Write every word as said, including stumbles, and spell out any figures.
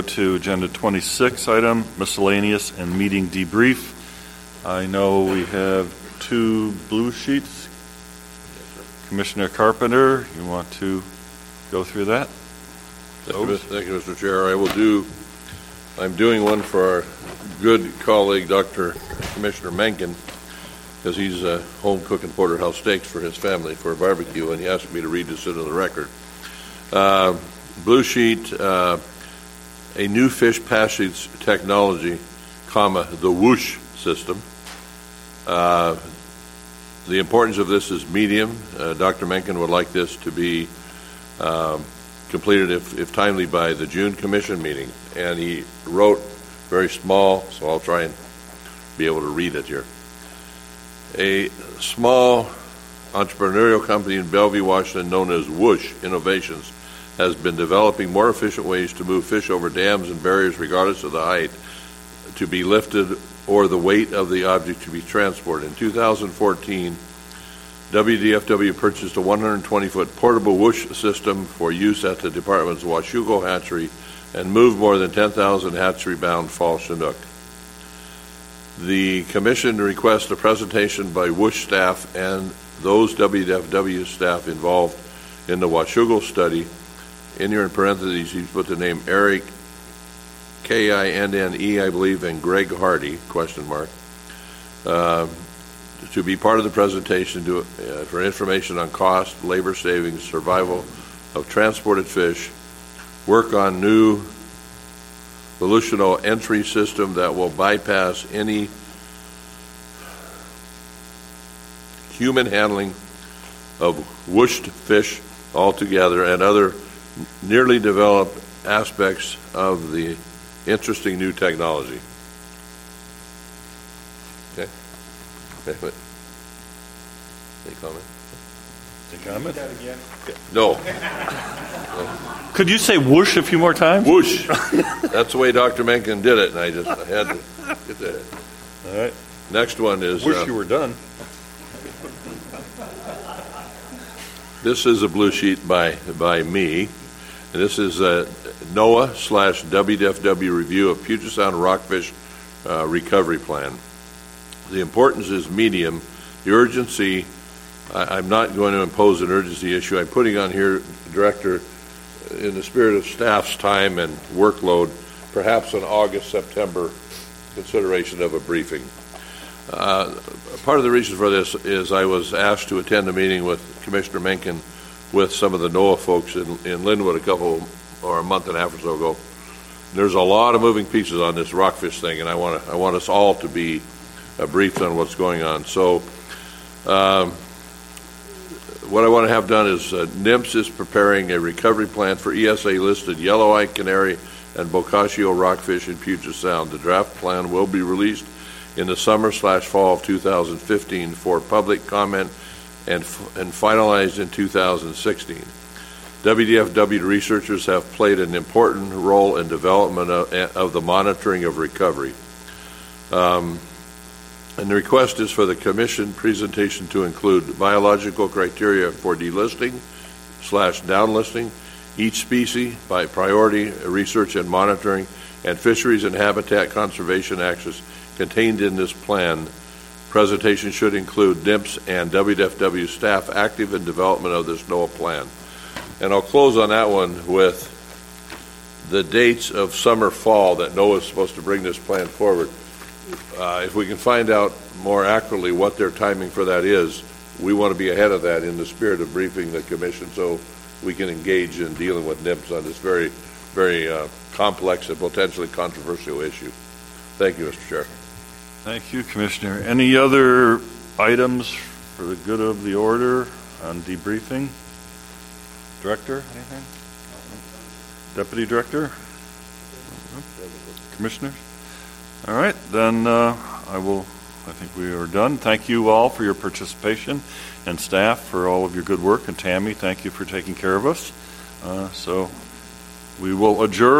To agenda twenty-six item, miscellaneous and meeting debrief. I know we have two blue sheets. Commissioner Carpenter, you want to go through that? Thank you, Thank you, Mister Chair. I will do, I'm doing one for our good colleague, Doctor Commissioner Mencken, because he's uh, home cooking porterhouse steaks for his family for a barbecue, and he asked me to read this into the record. Uh, blue sheet, uh, a new fish passage technology, comma, the whoosh system. Uh, the importance of this is medium. Uh, Doctor Mencken would like this to be um, completed, if, if timely, by the June Commission meeting. And he wrote very small, so I'll try and be able to read it here. A small entrepreneurial company in Bellevue, Washington, known as Whoosh Innovations, has been developing more efficient ways to move fish over dams and barriers regardless of the height to be lifted or the weight of the object to be transported. In two thousand fourteen, W D F W purchased a one hundred twenty foot portable whoosh system for use at the department's Washougal hatchery and moved more than ten thousand hatchery-bound fall Chinook. The Commission requests a presentation by Whoosh staff and those W D F W staff involved in the Washougal study. In your parentheses, he's put the name Eric, K I N N E, I believe, and Greg Hardy, question mark, uh, to be part of the presentation to, uh, for information on cost, labor savings, survival of transported fish, work on new volitional entry system that will bypass any human handling of whooshed fish altogether, and other nearly developed aspects of the interesting new technology. Okay. Okay. Any comment? Any comment? Okay. No. Could you say whoosh a few more times? Whoosh. That's the way Doctor Mencken did it, and I just I had to get that. All right. Next one is. Wish uh, you were done. This is a blue sheet by by me. And this is a NOAA slash W D F W review of Puget Sound rockfish uh, recovery plan. The importance is medium. The urgency, I, I'm not going to impose an urgency issue. I'm putting on here, Director, in the spirit of staff's time and workload, perhaps an August, September consideration of a briefing. Uh, part of the reason for this is I was asked to attend a meeting with Commissioner Mencken with some of the NOAA folks in, in Linwood a couple or a month and a half or so ago. There's a lot of moving pieces on this rockfish thing, and I want to I want us all to be uh, briefed on what's going on. So, um, what I want to have done is uh, NIMS is preparing a recovery plan for E S A listed yellow-eye canary and boccaccio rockfish in Puget Sound. The draft plan will be released in the summer slash fall of two thousand fifteen for public comment and f- and finalized in two thousand sixteen. W D F W researchers have played an important role in development of, of the monitoring of recovery. Um, and the request is for the Commission presentation to include biological criteria for delisting slash downlisting, each species by priority research and monitoring, and fisheries and habitat conservation actions contained in this plan. Presentation should include NIMS and W D F W staff active in development of this NOAA plan. And I'll close on that one with the dates of summer, fall that NOAA is supposed to bring this plan forward. Uh, if we can find out more accurately what their timing for that is, we want to be ahead of that in the spirit of briefing the Commission so we can engage in dealing with NIMS on this very, very uh, complex and potentially controversial issue. Thank you, Mister Chair. Thank you, Commissioner. Any other items for the good of the order on debriefing? Director, anything? Deputy Director? Commissioners? All right, then uh, I will, I think we are done. Thank you all for your participation, and staff for all of your good work, and Tammy, thank you for taking care of us. Uh, so we will adjourn.